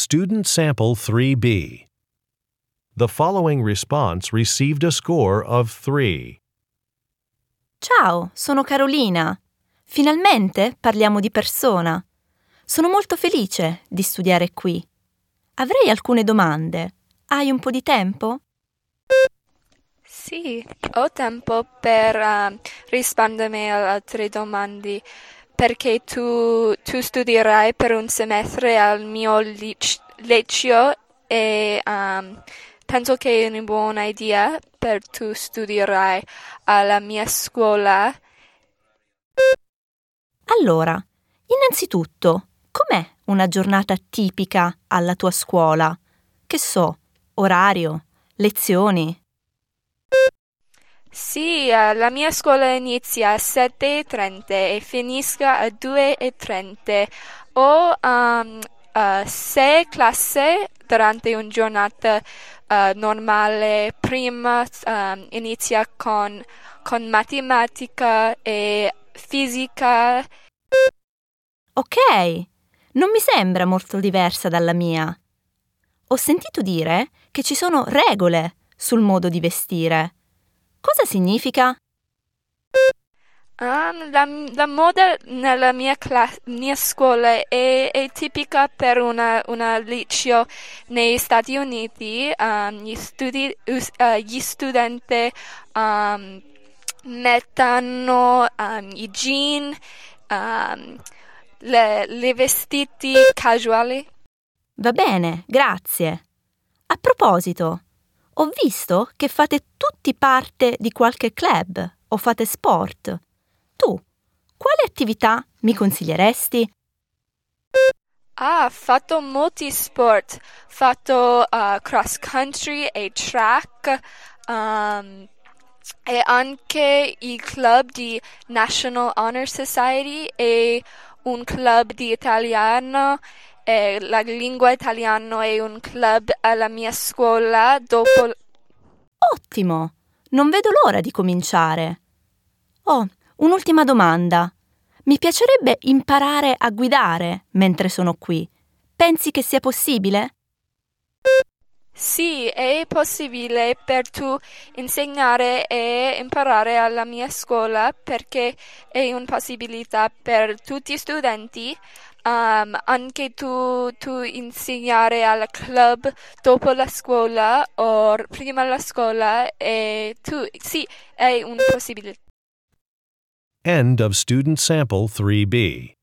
Student Sample 3B. The following response received a score of 3. Ciao, sono Carolina. Finalmente parliamo di persona. Sono molto felice di studiare qui. Avrei alcune domande. Hai un po' di tempo? Sì, ho tempo per rispondermi alle altre domande, perché tu studierai per un semestre al mio liceo e penso che è una buona idea per tu studierai alla mia scuola. Allora, innanzitutto, com'è una giornata tipica alla tua scuola? Che so, orario, lezioni? Sì, la mia scuola inizia a 7:30 e finisca a 2:30. Ho 6 classi durante una giornata normale. Prima inizia con matematica e fisica. Ok, non mi sembra molto diversa dalla mia. Ho sentito dire che ci sono regole sul modo di vestire. Cosa significa? La moda nella mia scuola è tipica per una liceo negli Stati Uniti. Gli studenti mettono i jeans, le vestiti casuali. Va bene, grazie. A proposito, ho visto che fate tutti parte di qualche club o fate sport. Tu, quale attività mi consiglieresti? Ho fatto molti sport. Ho fatto cross country e track, e anche il club di National Honor Society e un club di italiano. La lingua italiana è un club alla mia scuola dopo. Ottimo! Non vedo l'ora di cominciare. Oh, un'ultima domanda. Mi piacerebbe imparare a guidare mentre sono qui. Pensi che sia possibile? Sì, è possibile per tu insegnare e imparare alla mia scuola, perché è una possibilità per tutti gli studenti. Anche tu insegnare al club dopo la scuola o prima la scuola, e sì, è una possibilità. End of Student Sample 3B.